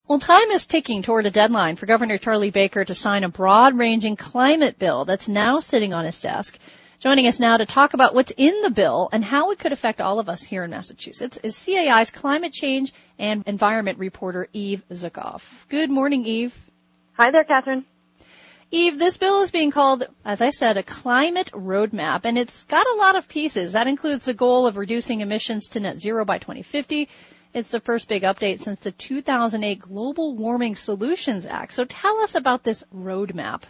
Well, time is ticking toward a deadline for Governor Charlie Baker to sign a broad-ranging climate bill that's now sitting on his desk. Joining us now to talk about what's in the bill and how it could affect all of us here in Massachusetts is CAI's climate change and environment reporter, Eve Zukoff. Good morning, Eve. Hi there, Catherine. Eve, this bill is being called, as I said, a climate roadmap, and it's got a lot of pieces. That includes the goal of reducing emissions to net zero by 2050. It's the first big update since the 2008 Global Warming Solutions Act. So tell us about this roadmap.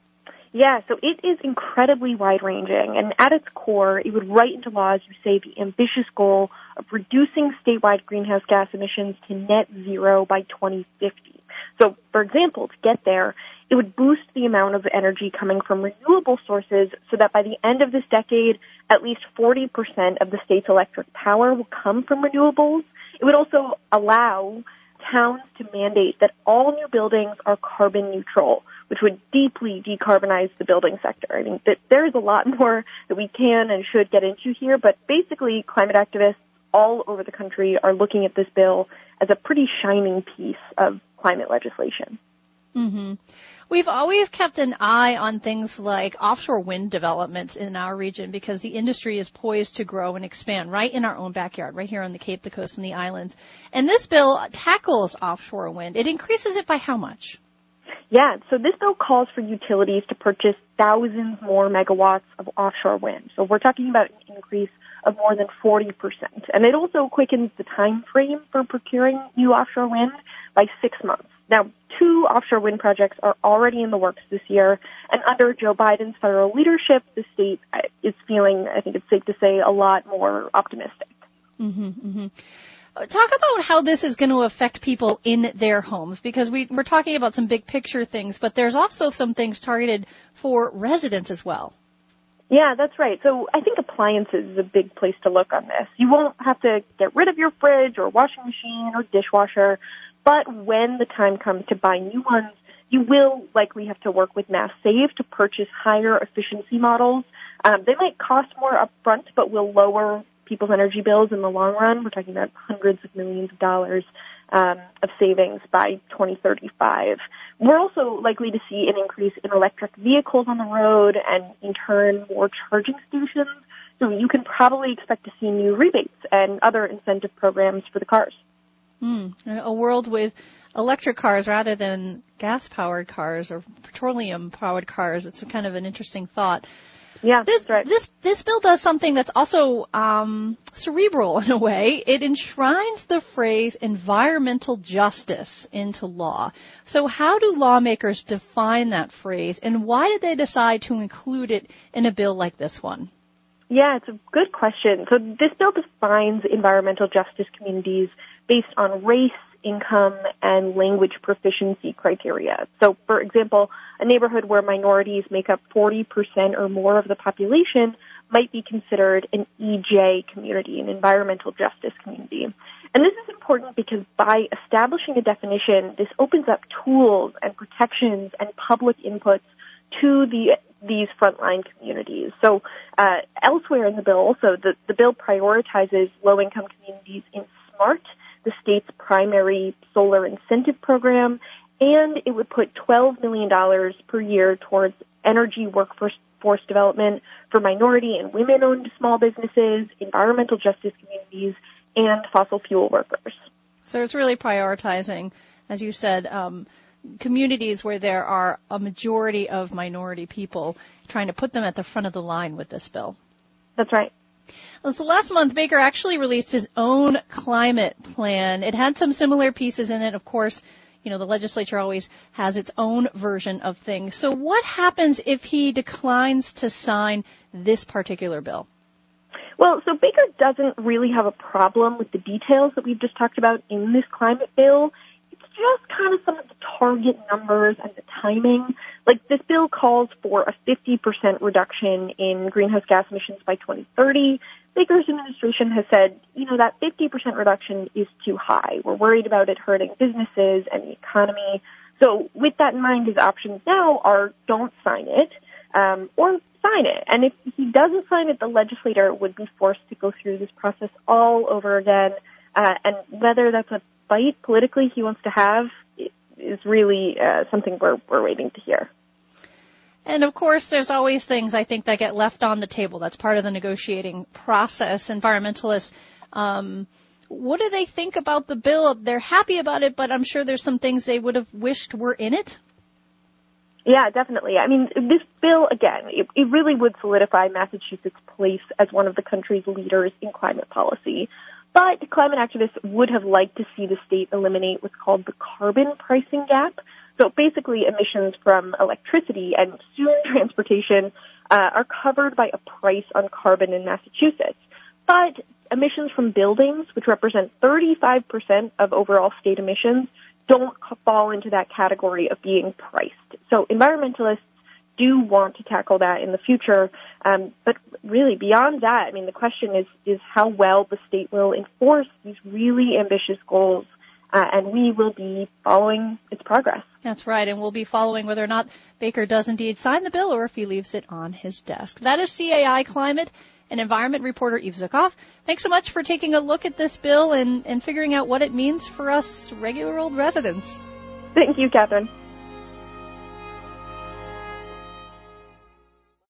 Yeah, so it is incredibly wide-ranging, and at its core, it would write into law, as you say, the ambitious goal of reducing statewide greenhouse gas emissions to net zero by 2050. So, for example, to get there, it would boost the amount of energy coming from renewable sources so that by the end of this decade, at least 40% of the state's electric power will come from renewables. It would also allow towns to mandate that all new buildings are carbon neutral, which would deeply decarbonize the building sector. I mean, there is a lot more that we can and should get into here, but basically climate activists all over the country are looking at this bill as a pretty shining piece of climate legislation. Mm-hmm. We've always kept an eye on things like offshore wind developments in our region because the industry is poised to grow and expand right in our own backyard, right here on the Cape, the coast, and the islands. And this bill tackles offshore wind. It increases it by how much? Yeah, so this bill calls for utilities to purchase thousands more megawatts of offshore wind. So we're talking about an increase of more than 40%. And it also quickens the time frame for procuring new offshore wind by 6 months. Now, 2 offshore wind projects are already in the works this year, and under Joe Biden's federal leadership, the state is feeling, I think it's safe to say, a lot more optimistic. Mm-hmm, mm-hmm. Talk about how this is going to affect people in their homes, because we're talking about some big picture things, but there's also some things targeted for residents as well. Yeah, that's right. So I think appliances is a big place to look on this. You won't have to get rid of your fridge or washing machine or dishwasher, but when the time comes to buy new ones, you will likely have to work with Mass Save to purchase higher efficiency models. They might cost more upfront, but will lower people's energy bills in the long run. We're talking about hundreds of millions of dollars of savings by 2035. We're also likely to see an increase in electric vehicles on the road and, in turn, more charging stations. So you can probably expect to see new rebates and other incentive programs for the cars. A world with electric cars rather than gas-powered cars or petroleum-powered cars. It's kind of an interesting thought. Yeah, that's right. This bill does something that's also cerebral in a way. It enshrines the phrase environmental justice into law. So how do lawmakers define that phrase, and why did they decide to include it in a bill like this one? Yeah, it's a good question. So this bill defines environmental justice communities based on race, income, and language proficiency criteria. So, for example, a neighborhood where minorities make up 40% or more of the population might be considered an EJ community, an environmental justice community. And this is important because by establishing a definition, this opens up tools and protections and public inputs to these frontline communities. So elsewhere in the bill, also, the bill prioritizes low-income communities in SMART, the state's primary solar incentive program, and it would put $12 million per year towards energy workforce development for minority and women-owned small businesses, environmental justice communities, and fossil fuel workers. So it's really prioritizing, as you said, communities where there are a majority of minority people, trying to put them at the front of the line with this bill. That's right. Well, so last month, Baker actually released his own climate plan. It had some similar pieces in it. Of course, you know, the legislature always has its own version of things. So what happens if he declines to sign this particular bill? Well, so Baker doesn't really have a problem with the details that we've just talked about in this climate bill. It's just kind of some of the target numbers and the timing. Like, this bill calls for a 50% reduction in greenhouse gas emissions by 2030. Baker's administration has said, you know, that 50% reduction is too high. We're worried about it hurting businesses and the economy. So with that in mind, his options now are don't sign it, or sign it. And if he doesn't sign it, the legislator would be forced to go through this process all over again. And whether that's a fight politically he wants to have is really something we're waiting to hear. And of course, there's always things, I think, that get left on the table. That's part of the negotiating process. Environmentalists, what do they think about the bill? They're happy about it, but I'm sure there's some things they would have wished were in it. Yeah, definitely. I mean, this bill, again, it really would solidify Massachusetts' place as one of the country's leaders in climate policy. But climate activists would have liked to see the state eliminate what's called the carbon pricing gap. So basically, emissions from electricity and soon transportation are covered by a price on carbon in Massachusetts. But emissions from buildings, which represent 35% of overall state emissions, don't fall into that category of being priced. So environmentalists do want to tackle that in the future. But really, beyond that, I mean, the question is how well the state will enforce these really ambitious goals. And we will be following its progress. That's right, and we'll be following whether or not Baker does indeed sign the bill or if he leaves it on his desk. That is CAI Climate and Environment reporter Eve Zukoff. Thanks so much for taking a look at this bill and figuring out what it means for us regular old residents. Thank you, Catherine.